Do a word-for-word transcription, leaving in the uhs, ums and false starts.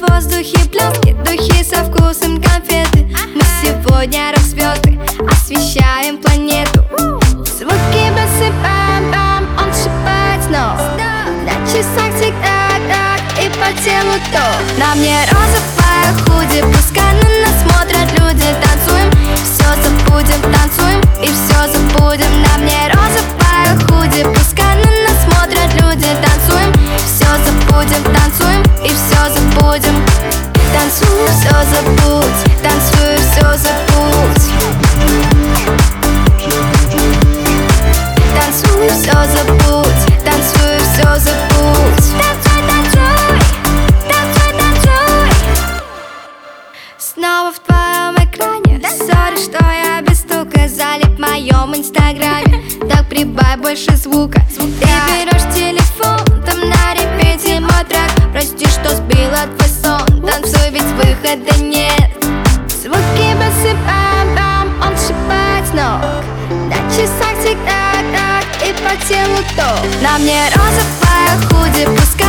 воздухе пляски, духи со вкусом конфеты. Мы сегодня рок-звезды, освещаем планету. Звуки басы бам-бам, он шибает снова. На часах тик-так-так и по телу то. На мне розовая худи, пускай на нас смотрят люди. Танцуем, все забудем, танцуем и все забудем. На мне розовая худи, пускай на нас смотрят люди. Танцуем, все забудем, танцуем и все забудем. Танцуй, все забудь, танцуй, все забудь. Танцуй, все забудь, танцуй, все забудь. Танцуй, танцуй, танцуй, танцуй. Снова в твоем экране. Сори, что я без стука залип в моем инстаграме. Так прибавь больше звука. Ты берешь телефон, там на репете мой трек. Прости, что сбила твой сон. Танцуй, ведь выхода нет. Звуки басы бам-бам, он шибает с ног. На часах тик-так-так и по телу то. На мне розовая худи, пускай